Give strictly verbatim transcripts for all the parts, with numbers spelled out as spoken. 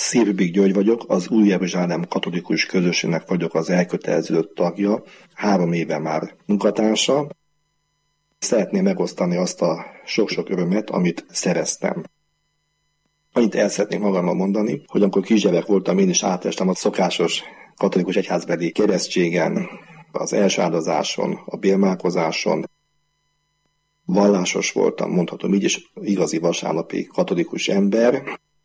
Szívbik György vagyok, az Új Jeruzsálem katolikus közösségnek vagyok az elköteleződött tagja, három éve már munkatársa. Szeretném megosztani azt a sok-sok örömet, amit szereztem. Annyit el szeretnék magammal mondani, hogy amikor kisgyerek voltam, én is átestem a szokásos katolikus egyházbeli keresztségen, az első áldozáson, a bélmálkozáson. Vallásos voltam, mondhatom így is, igazi vasárnapi katolikus ember.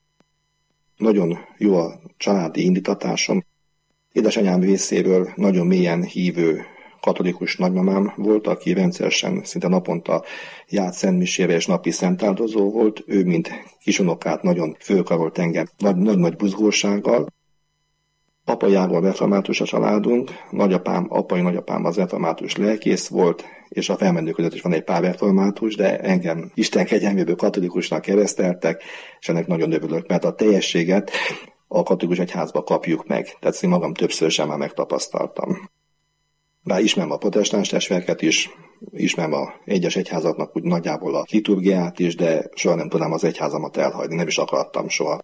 Nagyon jó a családi indítatásom. Édesanyám részéről nagyon mélyen hívő katolikus nagymamám volt, aki rendszeresen, szinte naponta járt szentmisére és napi szentáldozó volt. Ő, mint kisunokát, nagyon fölkarolt engem nagy-nagy buzgósággal. Apajából református a családunk, nagyapám, apai nagyapám az református lelkész volt, és a felmenők között is van egy pár református, de engem Isten kegyelméből katolikusnak kereszteltek, és ennek nagyon örülök, mert a teljességet a katolikus egyházba kapjuk meg. Tehát én magam többször sem már megtapasztaltam. Bár ismerem a protestáns testvéreket is, ismerem a egyes egyházaknak úgy nagyjából a liturgiát is, de soha nem tudnám az egyházamat elhagyni, nem is akartam soha.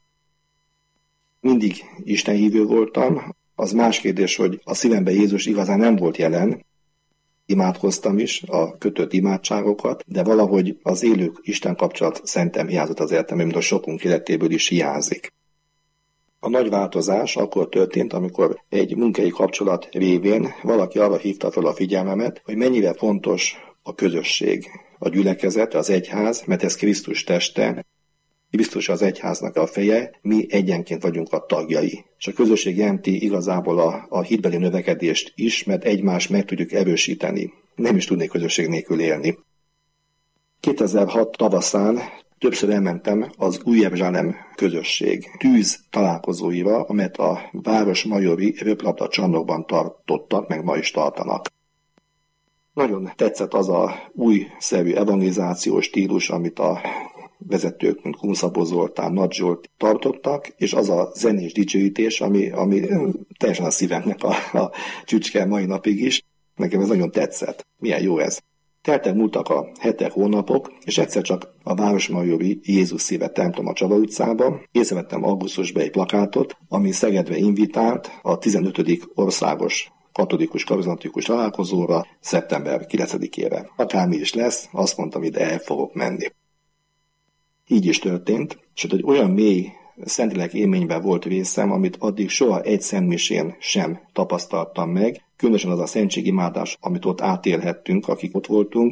Mindig istenhívő voltam, az más kérdés, hogy a szívemben Jézus igazán nem volt jelen, imádkoztam is a kötött imádságokat, de valahogy az élő Isten kapcsolat szerintem hiányzott az életemben, mint a sokunk életéből is hiányzik. A nagy változás akkor történt, amikor egy munkai kapcsolat révén valaki arra hívta fel a figyelmemet, hogy mennyire fontos a közösség, a gyülekezet, az egyház, mert ez Krisztus teste, Krisztus az egyháznak a feje, mi egyenként vagyunk a tagjai. És a közösség jelenti igazából a, a hitbeli növekedést is, mert egymást meg tudjuk erősíteni. Nem is tudnék közösség nélkül élni. kétezer-hat tavaszán többször elmentem az Új Jeruzsálem közösség tűz találkozóira, amelyet a Városmajori röplabda csarnokban tartottak, meg ma is tartanak. Nagyon tetszett az a újszerű evangelizációs stílus, amit a vezetők, mint Kunszabó Zoltán, Nagy Zsolt tartottak, és az a zenés dicsőítés, ami, ami teljesen a szívemnek a, a csücske mai napig is. Nekem ez nagyon tetszett. Milyen jó ez. Teltek múltak a hetek, hónapok, és egyszer csak a Városmajori Jézus Szíve templom a Csaba utcába. Észrevettem augusztusban egy plakátot, ami Szegedre invitált a tizenötödik országos katolikus karizmatikus találkozóra szeptember kilencedikére. Akármi is lesz, azt mondtam, ide el fogok menni. Így is történt, és egy olyan mély szentlélek élményben volt részem, amit addig soha egy szentmisén sem tapasztaltam meg, különösen az a szentségimádás, amit ott átélhettünk, akik ott voltunk,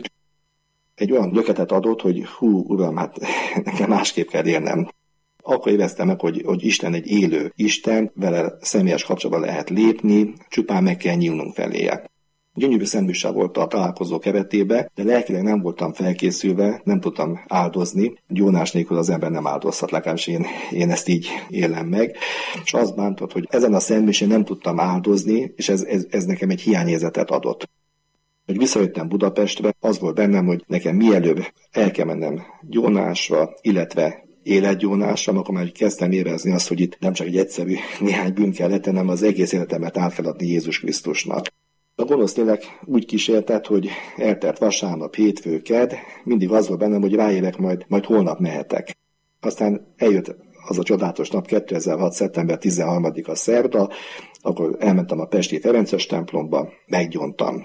egy olyan löketet adott, hogy hú, uram, hát nekem másképp kell élnem. Akkor éreztem meg, hogy, hogy Isten egy élő Isten, vele személyes kapcsolatban lehet lépni, csupán meg kell nyílnunk feléje. Gyönyörű szentmise volt a találkozó keretébe, de lelkileg nem voltam felkészülve, nem tudtam áldozni. Gyónás nélkül az ember nem áldozhat, legalábbis én, én ezt így élem meg. És az bántott, hogy ezen a szentmisén nem tudtam áldozni, és ez, ez, ez nekem egy hiányérzetet adott. Hogy visszajöttem Budapestre, az volt bennem, hogy nekem mielőbb el kell mennem gyónásra, illetve életgyónásra, akkor már kezdtem érezni azt, hogy itt nem csak egy egyszerű néhány bűn kell letennem, az egész életemet átfeladni Jézus Krisztusnak. A gonosz lélek úgy kísértett, hogy eltelt vasárnap, hétfő, kedd, mindig az volt bennem, hogy ráérek, majd, majd holnap mehetek. Aztán eljött az a csodálatos nap, kétezer-hat. szeptember tizenharmadika szerda, akkor elmentem a pesti Ferences templomba, meggyóntam.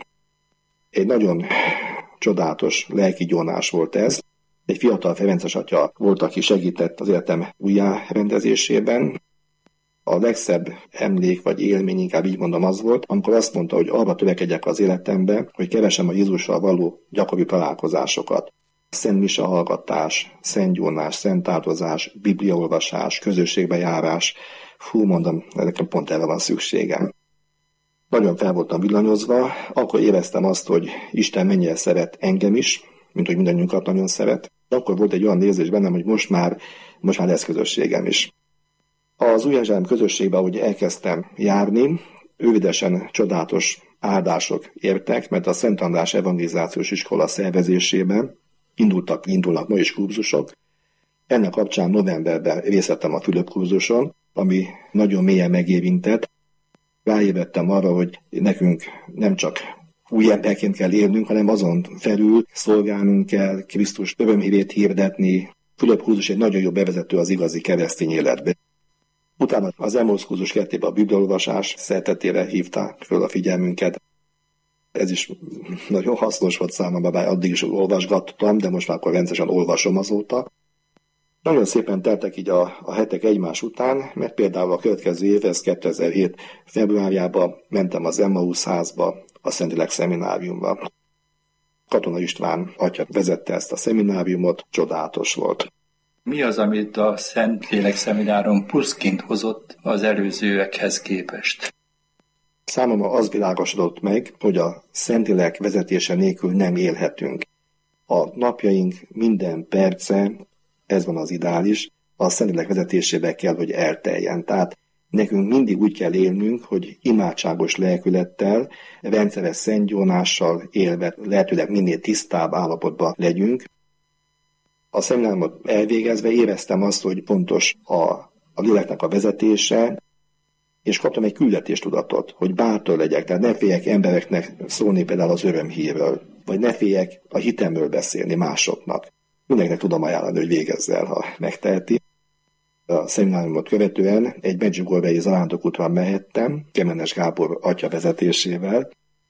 Egy nagyon csodálatos lelki gyónás volt ez. Egy fiatal ferences atya volt, aki segített az életem újjárendezésében. A legszebb emlék vagy élmény, inkább így mondom, az volt, amikor azt mondta, hogy arra törekedjek az életembe, hogy keresem a Jézussal való gyakori találkozásokat. Szent mise hallgatás, szent gyónás, szent áldozás, bibliaolvasás, közösségbe járás. Hú, mondom, nekem pont erre van szükségem. Nagyon fel voltam villanyozva, akkor éreztem azt, hogy Isten mennyire szeret engem is, mint hogy mindannyiunkat nagyon szeret. Akkor volt egy olyan érzés bennem, hogy most már, most már lesz közösségem is. Az Új Jeruzsálem közösségbe, ahogy elkezdtem járni, rövidesen csodálatos áldások értek, mert a Szent András evangelizációs iskola szervezésében indultak, indulnak ma is kurzusok. Ennek kapcsán novemberben részt vettem a Fülöp kurzuson, ami nagyon mélyen megérintett. Ráébredtem arra, hogy nekünk nem csak új emberként kell élnünk, hanem azon felül szolgálnunk kell, Krisztus örömhírét hirdetni. Fülöp kurzus egy nagyon jó bevezető az igazi keresztény életbe. Utána az Emmausz kurzus keretében a bibliaolvasás szeretetére hívták föl a figyelmünket. Ez is nagyon hasznos volt számomra, bár addig is olvasgattam, de most már akkor rendszeresen olvasom azóta. Nagyon szépen teltek így a, a hetek egymás után, mert például a következő év, ez kétezer-hét februárjában mentem az Emmausz házba, a Szentlélek szemináriumba. Katona István atya vezette ezt a szemináriumot, csodálatos volt. Mi az, amit a Szentlélek szeminárium pluszként hozott az előzőekhez képest? Számomra az világosodott meg, hogy a Szentlélek vezetése nélkül nem élhetünk. A napjaink minden perce, ez van az ideális, a Szentlélek vezetésébe kell, hogy elteljen. Tehát nekünk mindig úgy kell élnünk, hogy imádságos lelkülettel, rendszeres szentgyónással élve lehetőleg minél tisztább állapotban legyünk. A szemináriumot elvégezve éreztem azt, hogy fontos a, a léleknek a vezetése, és kaptam egy küldetéstudatot, hogy bátor legyek, tehát ne féljek embereknek szólni például az örömhírről, vagy ne féljek a hitemről beszélni másoknak. Mindenkinek tudom ajánlani, hogy végezze el, ha megteheti. A szemináriumot követően egy Medjugorjei zarándokútra mehettem, Kemenes Gábor atya vezetésével.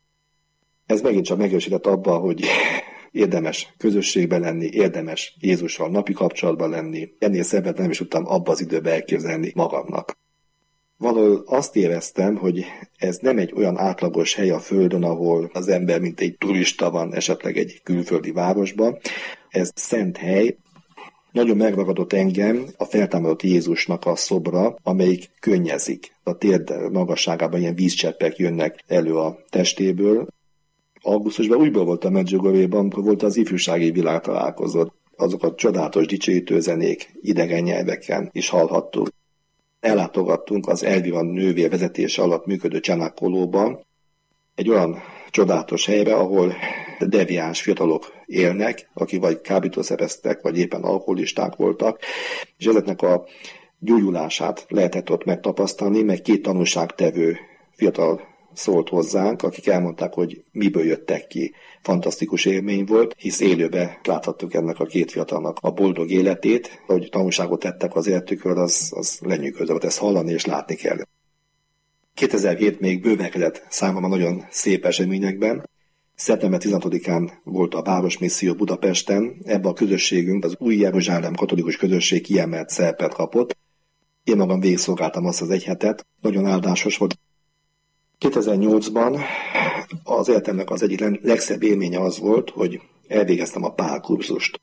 Ez megint csak megerősített abban, hogy érdemes közösségben lenni, érdemes Jézussal napi kapcsolatban lenni. Ennél szebbet nem is tudtam abba az időbe elképzelni magamnak. Valahol azt éreztem, hogy ez nem egy olyan átlagos hely a Földön, ahol az ember mint egy turista van esetleg egy külföldi városban. Ez szent hely. Nagyon megragadott engem a feltámadott Jézusnak a szobra, amelyik könnyezik. A térd magasságában ilyen vízcseppek jönnek elő a testéből. Augusztusban újból volt a Medjugorjéban, amikor volt az ifjúsági világtalálkozó. Azok a csodálatos dicsőítő zenék idegen nyelveken is hallhattuk. Ellátogattunk az Elvira nővér vezetése alatt működő Csanákolóban, egy olyan csodálatos helyre, ahol deviáns fiatalok élnek, akik vagy kábítószereztek, vagy éppen alkoholisták voltak, és ezeknek a gyógyulását lehetett ott megtapasztalni, meg két tanúságtevő fiatal szólt hozzánk, akik elmondták, hogy miből jöttek ki. Fantasztikus élmény volt, hisz élőbe láthattuk ennek a két fiatalnak a boldog életét, hogy tanulságot tettek az életükről, az, az lenyűgözött, ezt hallani és látni kell. kétezer-hét még bővelkedett számomra nagyon szép eseményekben. szeptember tizenhatodikán volt a Városmisszió Budapesten, ebben a közösségünk, az Új Jeruzsálem katolikus közösség kiemelt szerepet kapott. Én magam végigszolgáltam azt az egy hetet, nagyon áldásos volt. kétezer-nyolcban az életemnek az egyik legszebb élménye az volt, hogy elvégeztem a pálkurzust.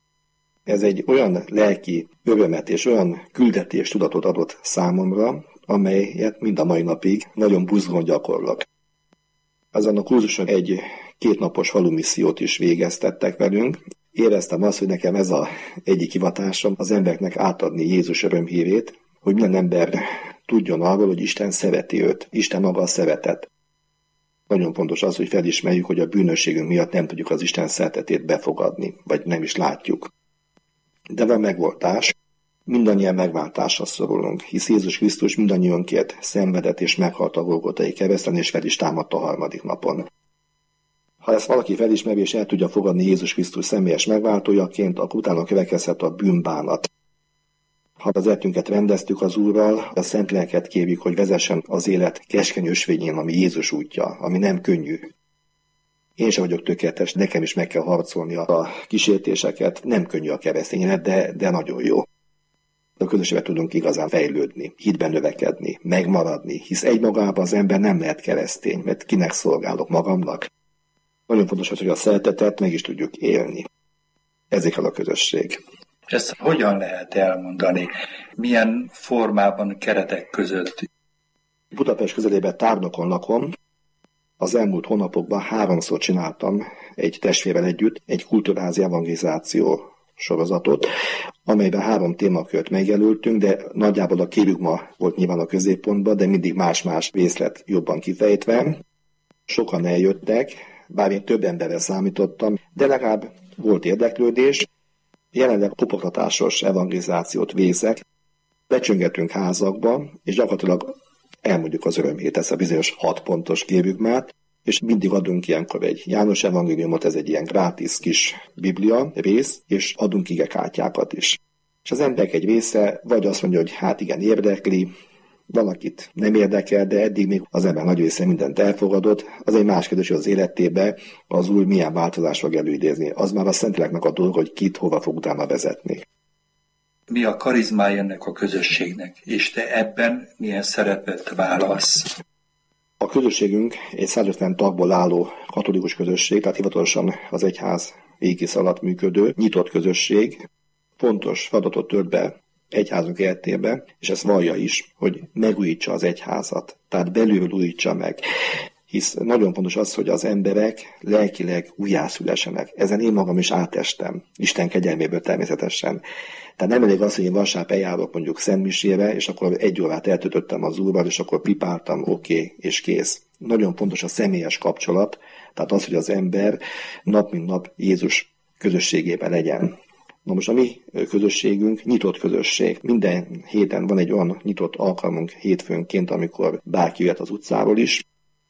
Ez egy olyan lelki örömet és olyan küldetés tudatot adott számomra, amelyet mind a mai napig nagyon buzgón gyakorlok. Azon a kurzuson egy kétnapos falumissziót is végeztettek velünk. Éreztem azt, hogy nekem ez az egyik hivatásom az embereknek átadni Jézus örömhírét, hogy minden ember tudjon arról, hogy Isten szereti őt. Isten maga a szeretet. Nagyon fontos az, hogy felismerjük, hogy a bűnösségünk miatt nem tudjuk az Isten szeretetét befogadni, vagy nem is látjuk. De van megoldás, mindannyian megváltásra szorulunk, hisz Jézus Krisztus mindannyiunkért szenvedett és meghalt a Golgotai kereszten, és fel is támadt a harmadik napon. Ha ezt valaki felismeri és el tudja fogadni Jézus Krisztus személyes megváltójaként, akkor utána következhet a bűnbánat. Ha az életünket rendeztük az Úrral, a Szent Lelket kérjük, hogy vezessen az élet keskeny ösvényén, ami Jézus útja, ami nem könnyű. Én sem vagyok tökéletes, nekem is meg kell harcolni a kísértéseket, nem könnyű a keresztény élet, de, de nagyon jó. A közösségben tudunk igazán fejlődni, hitben növekedni, megmaradni, hisz egymagában az ember nem lehet keresztény, mert kinek szolgálok, magamnak. Nagyon fontos az, hogy a szeretetet meg is tudjuk élni. Ezért kell a közösség. Ezt hogyan lehet elmondani? Milyen formában, keretek között? Budapest közelében Tárnokon lakom. Az elmúlt hónapokban háromszor csináltam egy testvérrel együtt egy kulturázi evangelizáció sorozatot, amelyben három témakört megjelöltünk, de nagyjából a kérjükma volt nyilván a középpontban, de mindig más-más részlet jobban kifejtve. Sokan eljöttek, bár én több emberre számítottam, de legalább volt érdeklődés. Jelenleg kopogtatásos evangelizációt végzek, becsöngetünk házakba, és gyakorlatilag elmondjuk az örömhírt, ezt a bizonyos hat pontos kérjükmát, és mindig adunk ilyenkor egy János evangéliumot, ez egy ilyen grátis kis biblia rész, és adunk igekártyákat is. És az emberek egy része vagy azt mondja, hogy hát igen, érdekli, Van, akit nem érdekel, de eddig még az ember nagy része mindent elfogadott. Az egy más kérdés, hogy az életébe az Úr milyen változás fog előidézni. Az már a Szentléleknek a dolga, hogy kit hova fog utána vezetni. Mi a karizmája ennek a közösségnek, és te ebben milyen szerepet válasz? A közösségünk egy száz ötven tagból álló katolikus közösség, tehát hivatalosan az egyház égisze alatt működő, nyitott közösség. Fontos feladatot tölt be egyházunk életébe, és ezt vallja is, hogy megújítsa az egyházat, tehát belülről újítsa meg. Hisz nagyon fontos az, hogy az emberek lelkileg újjászülessenek. Ezen én magam is átestem, Isten kegyelméből természetesen. Tehát nem elég az, hogy én vasárnap eljárok mondjuk szentmisére, és akkor egy órát eltöltöttem az Úrral, és akkor pipáltam, oké, okay, és kész. Nagyon fontos a személyes kapcsolat, tehát az, hogy az ember nap mint nap Jézus közösségében legyen. Na most a mi közösségünk nyitott közösség. Minden héten van egy olyan nyitott alkalmunk hétfőnként, amikor bárki jöhet az utcáról is.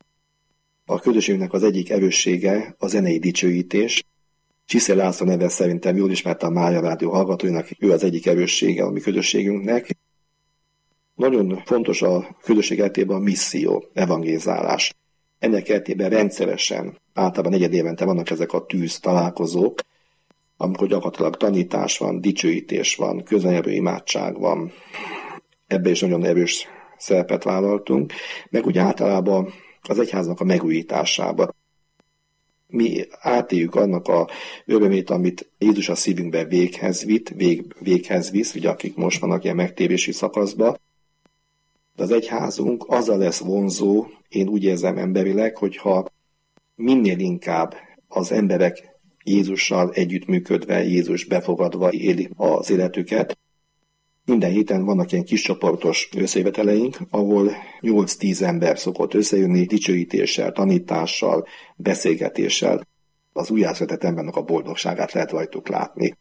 A közösségünknek az egyik erőssége a zenei dicsőítés. Csiszé László neve szerintem jól ismerte a Mária Rádió hallgatóinak, ő az egyik erőssége a mi közösségünknek. Nagyon fontos a közösség életében a misszió, evangélizálás. Ennek keretében rendszeresen, általában negyed évente vannak ezek a tűz találkozók, amikor gyakorlatilag tanítás van, dicsőítés van, közönyelvű imádság van. Ebben is nagyon erős szerepet vállaltunk, meg ugye általában az egyháznak a megújításában. Mi átéljük annak a örömét, amit Jézus a szívünkben véghez vitt, vég, véghez visz, ugye akik most vannak ilyen megtérési szakaszban. De az egyházunk azzal lesz vonzó, én úgy érzem emberileg, hogyha minél inkább az emberek Jézussal együttműködve, Jézus befogadva éli az életüket. Minden héten vannak ilyen kis csoportos összejöveteleink, ahol nyolc-tíz ember szokott összejönni dicsőítéssel, tanítással, beszélgetéssel. Az újjászületett embernek a boldogságát lehet rajtuk látni.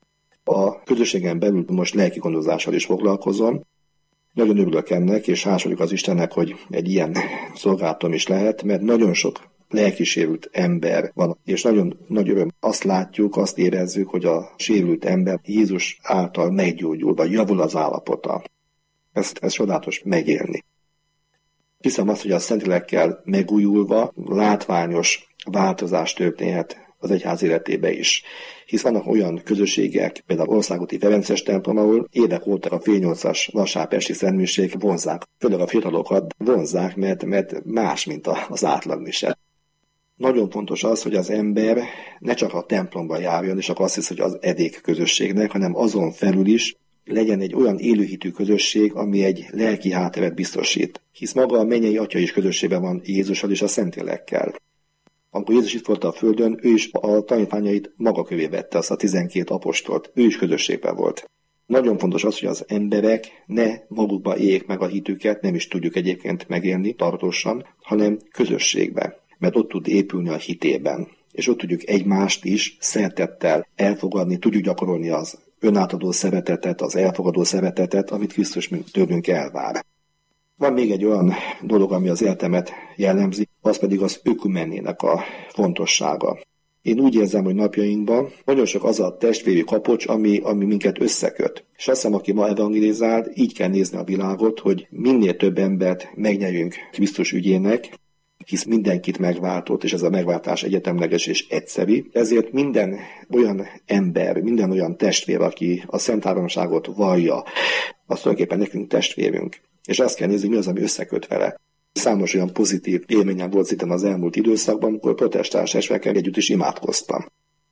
A közösségen belül most lelki gondozással is foglalkozom. Nagyon örülök ennek, és hálás vagyok az Istennek, hogy egy ilyen szolgálatom is lehet, mert nagyon sok lelkisérült ember van, és nagyon nagy öröm azt látjuk, azt érezzük, hogy a sérült ember Jézus által meggyógyul, vagy javul az állapota. Ezt, ezt csodálatos megélni. Hiszem azt, hogy a Szentlélekkel megújulva látványos változás történhet az egyház életébe is. Hisz vannak olyan közösségek, például Országúti Ferences templom, ahol évek óta a fél nyolcas vasárpesti szentmiség vonzzák, főleg a fiatalokat vonzzák, mert, mert más, mint az átlagmise. Nagyon fontos az, hogy az ember ne csak a templomba járjon, és akkor azt hisz, hogy az edék közösségnek, hanem azon felül is legyen egy olyan élőhitű közösség, ami egy lelki hátteret biztosít. Hisz maga a mennyei Atya is közösségben van Jézussal és a Szentlélekkel. Amikor Jézus itt volt a földön, ő is a tanítványait maga kövé vette, azt a tizenkét apostolt, ő is közösségben volt. Nagyon fontos az, hogy az emberek ne magukba éljék meg a hitüket, nem is tudjuk egyébként megélni tartósan, hanem közösségben, mert ott tud épülni a hitében. És ott tudjuk egymást is szeretettel elfogadni, tudjuk gyakorolni az önátadó szeretetet, az elfogadó szeretetet, amit Krisztus tőlünk elvár. Van még egy olyan dolog, ami az életemet jellemzi, az pedig az ökumenének a fontossága. Én úgy érzem, hogy napjainkban nagyon sok az a testvéri kapocs, ami, ami minket összeköt. És azt hiszem, aki ma evangelizál, így kell nézni a világot, hogy minél több embert megnyerjünk Krisztus ügyének, hisz mindenkit megváltott, és ez a megváltás egyetemleges és egyszerű. Ezért minden olyan ember, minden olyan testvér, aki a Szent Háromságot vallja, az tulajdonképpen nekünk testvérünk. És azt kell nézni, mi az, ami összeköt vele. Számos olyan pozitív élményem volt itt az elmúlt időszakban, amikor protestáns esvekkel együtt is imádkoztam.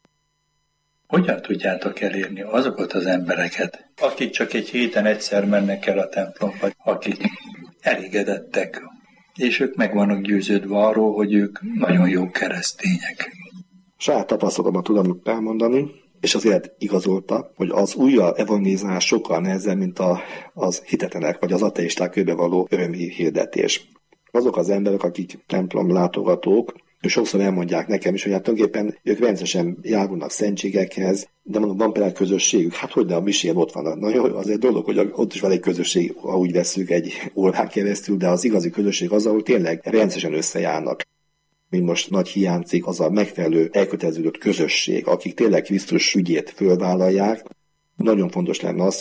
Hogyan tudjátok elérni azokat az embereket, akik csak egy héten egyszer mennek el a templomba, akik elégedettek, és ők meg vannak győződve arról, hogy ők nagyon jó keresztények? Saját tapasztalatomat tudom elmondani, és az élet igazolta, hogy az újjal evangelizálás sokkal nehezebb, mint a, az hitetlenek vagy az ateisták körbe való örömi hirdetés. Azok az emberek, akik templom látogatók, ők sokszor elmondják nekem is, hogy hát tulajdonképpen ők rendszeresen járulnak szentségekhez, de mondom, van például közösségük, hát hogy de a misén ott van. Na jó, az egy dolog, hogy ott is van egy közösség, ha úgy vesszük egy órán keresztül, de az igazi közösség az, ahol tényleg rendszeresen összejárnak. Mi most nagy hiányzik az a megfelelő elköteleződött közösség, akik tényleg Krisztus ügyét fölvállalják. Nagyon fontos lenne az, hogy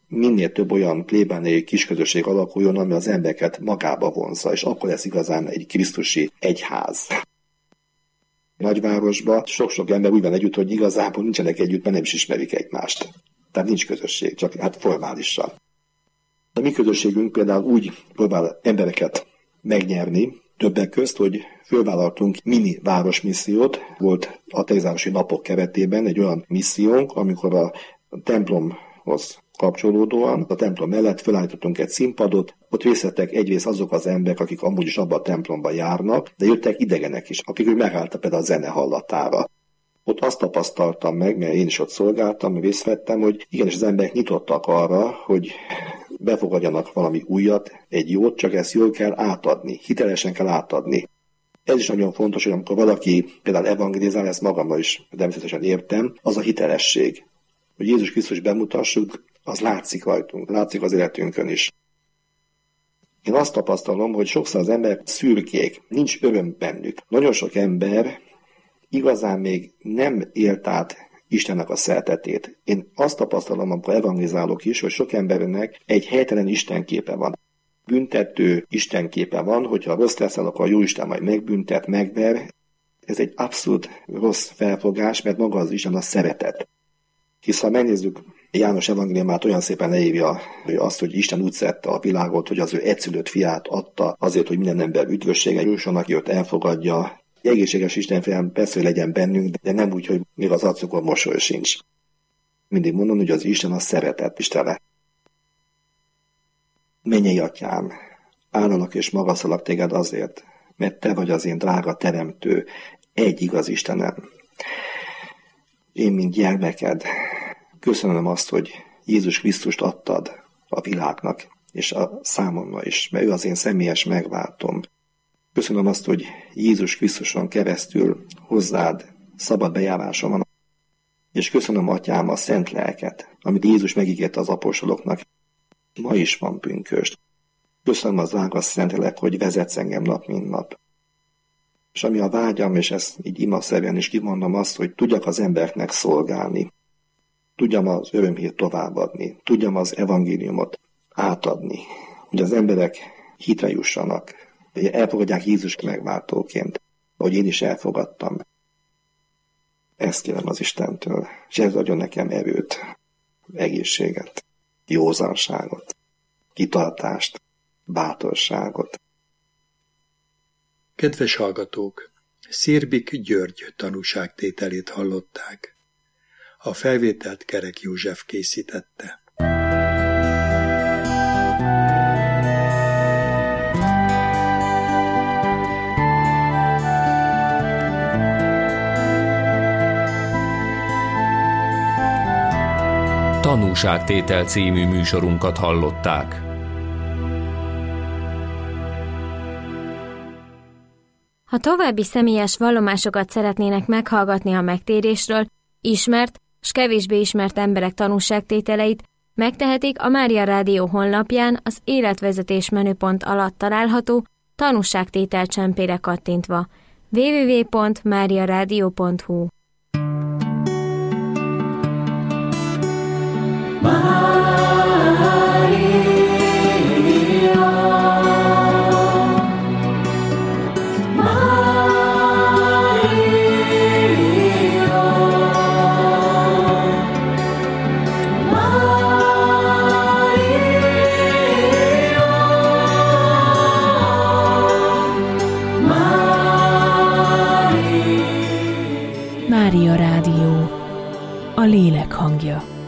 minél több olyan plébániai kisközösség alakuljon, ami az embereket magába vonzza, és akkor lesz igazán egy krisztusi egyház. Nagyvárosban sok-sok ember úgy van együtt, hogy igazából nincsenek együtt, mert nem is ismerik egymást. Tehát nincs közösség, csak hát formálisan. A mi közösségünk például úgy próbál embereket megnyerni, többek közt, hogy fölvállaltunk mini városmissziót, volt a Terezárosi napok keretében egy olyan missziónk, amikor a templomhoz kapcsolódóan a templom mellett felállítottunk egy színpadot, ott részt vettek egyrészt azok az emberek, akik amúgy is abban a templomban járnak, de jöttek idegenek is, akik úgy megálltak például a zene hallatára. Ott azt tapasztaltam meg, mert én is ott szolgáltam, részt vettem, hogy igenis az emberek nyitottak arra, hogy befogadjanak valami újat, egy jót, csak ezt jól kell átadni, hitelesen kell átadni. Ez is nagyon fontos, hogy amikor valaki például evangelizál, ezt magammal is természetesen értem, az a hitelesség. Hogy Jézus Krisztus bemutassuk, az látszik rajtunk, látszik az életünkön is. Én azt tapasztalom, hogy sokszor az emberek szürkék, nincs öröm bennük. Nagyon sok ember igazán még nem élt át Istennek a szeretetét. Én azt tapasztalom, amikor evangelizálok is, hogy sok embernek egy helytelen istenképe van. Büntető istenképe van, hogyha rossz leszel, akkor a Jóisten majd megbüntet, megver. Ez egy abszolút rossz felfogás, mert maga az Isten a szeretet. Hisz ha megnézzük, János evangéliumát olyan szépen leírja, hogy azt, hogy Isten úgy szerette a világot, hogy az ő egyszülött fiát adta azért, hogy minden ember üdvössége jusson, aki őt elfogadja. Egészséges Isten fiam persze, hogy legyen bennünk, de nem úgy, hogy még az arcukon mosoly sincs. Mindig mondom, hogy az Isten a szeretet Istene. Mennyei atyám, áldalak és magasztalak téged azért, mert te vagy az én drága teremtő, egy igaz Istenem. Én, mint gyermeked, köszönöm azt, hogy Jézus Krisztust adtad a világnak, és a számomra is, mert ő az én személyes megváltom. Köszönöm azt, hogy Jézus Krisztuson keresztül hozzád szabad bejárásom van, és köszönöm, atyám, a szent lelket, amit Jézus megígérte az apostoloknak. Ma is van pünkösd. Köszönöm az drága Szentlélek, hogy vezetsz engem nap, mint nap. És ami a vágyam, és ezt így imaszerűen is kimondom azt, hogy tudjak az embereknek szolgálni. Tudjam az örömhírt továbbadni. Tudjam az evangéliumot átadni. Hogy az emberek hitre jussanak. Hogy elfogadják Jézust megváltóként. Ahogy én is elfogadtam. Ezt kérem az Istentől. És ez adjon nekem erőt, egészséget, józanságot, kitartást, bátorságot. Kedves hallgatók! Szérbik György tanúságtételét hallották. A felvételt Kerek József készítette. Tanúságtétel című műsorunkat hallották. Ha további személyes vallomásokat szeretnének meghallgatni a megtérésről, ismert s kevésbé ismert emberek tanúságtételeit, megtehetik a Mária Rádió honlapján az életvezetés menüpont alatt található tanúságtétel csempére kattintva. double-u double-u double-u pont mária rádió pont hu Mária Rádió, a lélek hangja.